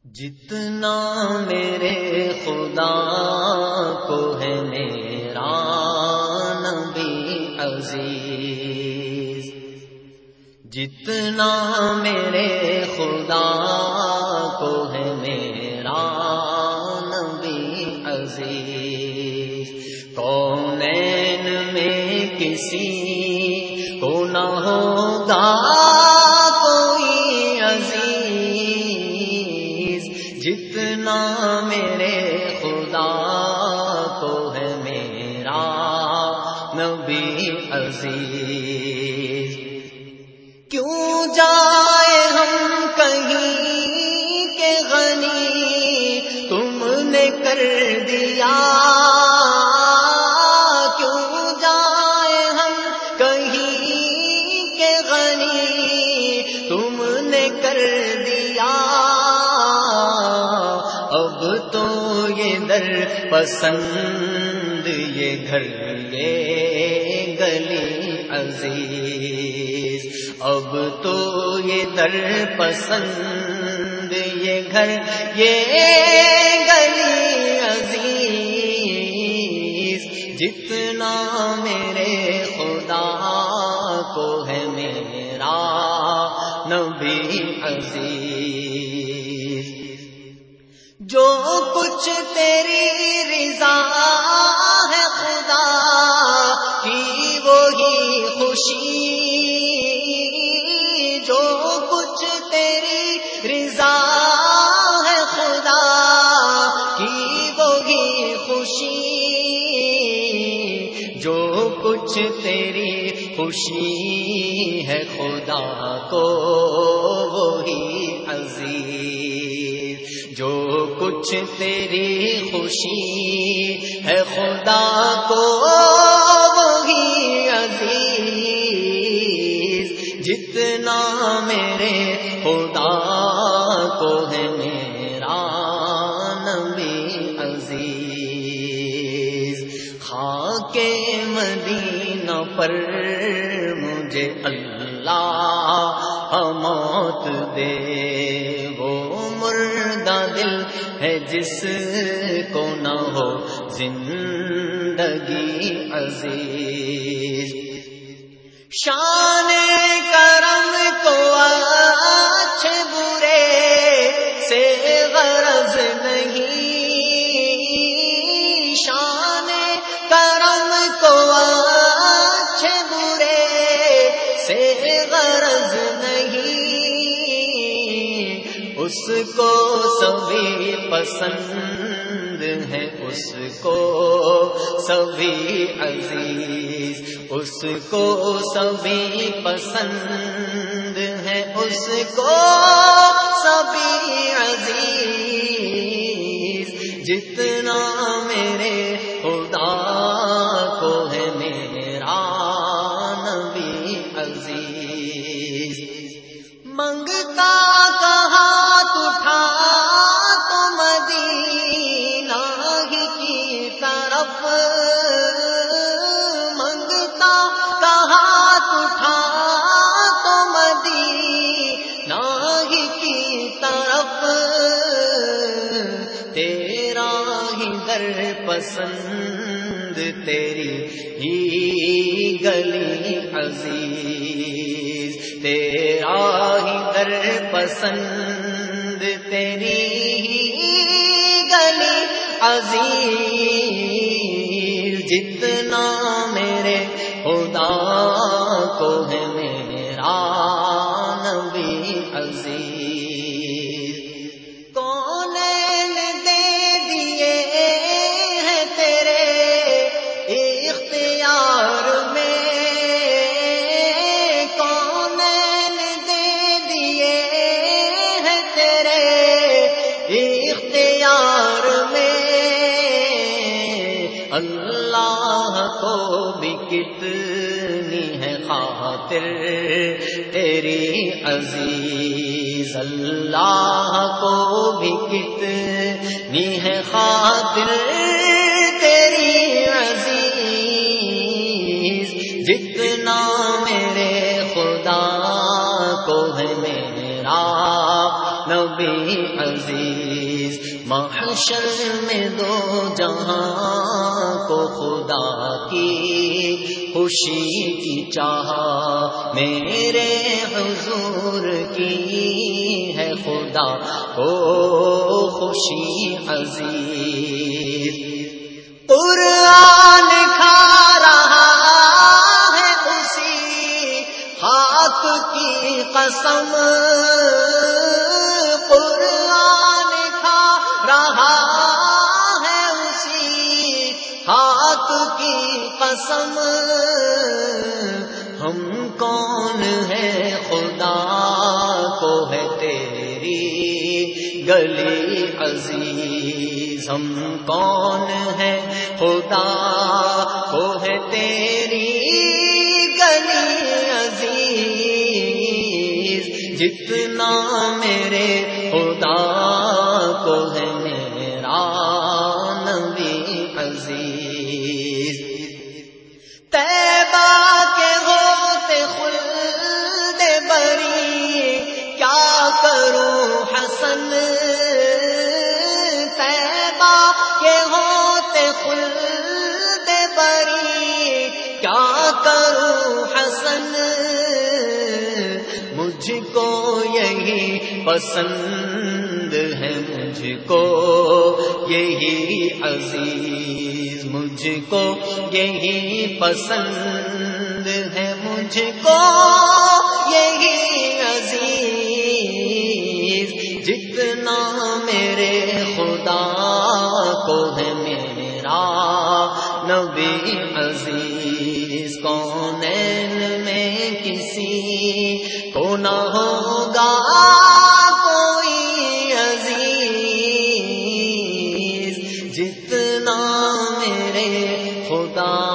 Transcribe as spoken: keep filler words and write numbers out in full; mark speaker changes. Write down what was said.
Speaker 1: جتنا میرے خدا کو ہے میرا نبی عزیز، جتنا میرے خدا کو ہے میرا نبی عزیز، کونین میں کسی کو نہ ہوگا کوئی عزیز، جتنا میرے خدا کو ہے میرا نبی عزیز۔ کیوں جائے ہم کہیں کہ غنی تم نے کر دیا، کیوں جائے ہم کہیں کہ غنی تم نے کر دیا، اب تو یہ در پسند یہ گھر یہ گلی عزیز، اب تو یہ در پسند یہ گھر یہ گلی عزیز، جتنا میرے خدا کو ہے میرا نبی عزیز۔ جو کچھ تیری رضا ہے خدا کی وہی خوشی، جو کچھ تیری رضا ہے خدا کی وہی خوشی، جو کچھ تیری خوشی ہے خدا کو وہی عزیز، جو کچھ تیری خوشی ہے خدا کو وہی عزیز، جتنا میرے خدا کو ہے میرا نبی عزیز۔ خاک مدینہ پر مجھے اللہ موت دے، وہ مردہ دل ہے جس کو نہ ہو زندگی عزیز۔ شان کرم کو اچھے برے سے غرض نہیں، شان کرم کو اچھے برے سے غرض نہیں، اس کو سبھی پسند ہے، اس کو سبھی عزیز، اس کو سبھی پسند ہے، اس کو سبھی عزیز، جتنا میرے خدا کو ہے میرا نبی عزیز۔ منگتا کا ہاتھ اٹھا تو مدینہ ہی کی طرف، منگتا کا ہاتھ اٹھا تو مدینہ ہی کی طرف، تیرا ہی در پسند تیری ہی گلی عزیز، تیرا ہی در پسند تیری ہی گلی عزیز، جتنا میرے خدا کو ہے میرا نبی عزیز۔ کونین دے دیے ہیں تیرے اختیار میں، کونین دے دیے ہیں تیرے اختیار میں، اللہ کو بھی کتنی ہے خاطر تیری عزیز، اللہ کو بھی کتنی ہے خاطر تیری عزیز، جتنا میرے خدا کو ہے میرا نبی عزیز۔ عزیز، محشر میں دو جہاں کو خدا کی خوشی کی چاہ، میرے حضور کی ہے خدا کو خوشی عزیز۔ قرآن کھا رہا ہے اسی خاک کی قسم، قرآن کھا رہا ہے اسی خاک کی قسم، ہم کون ہیں خدا کو ہے تیری گلی عزیز، ہم کون ہیں خدا کو ہے تیری گلی عزیز، جتنا میرے خدا کو ہے میرا نبی عزیز۔ طیبہ کے ہوتے خلد بری کیا کروں حسن، طیبہ کے ہوتے خلد بری کیا کروں حسن، مجھ کو یہی پسند ہے، مجھ کو یہی عزیز، مجھ کو یہی پسند ہے، مجھ کو یہی عزیز، جتنا میرے خدا کو ہے میرا نبی عزیز، کونین میں کسی کو نہ ہوگا کوئی عزیز، جتنا میرے خدا